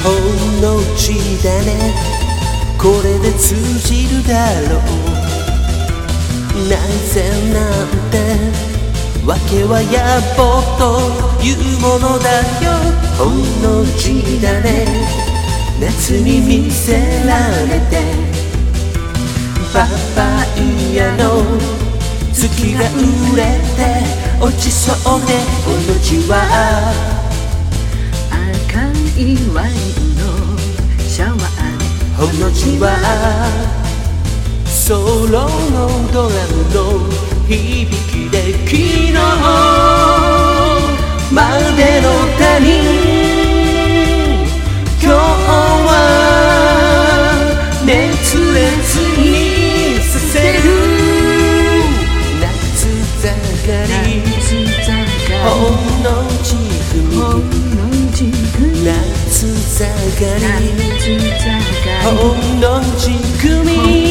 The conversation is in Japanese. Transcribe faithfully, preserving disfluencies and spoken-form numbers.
ほんのちだねこれで通じるだろうなぜなんてわけはやっぽというものだよほんのちだね夏に見せられてパパイヤの月が売れて落ちそうでこの地は赤いワインのシャワーほの字はソロのドラムの響きで昨日までの谷今日は熱烈にさせる夏盛りほんのち組夏盛りほんのち組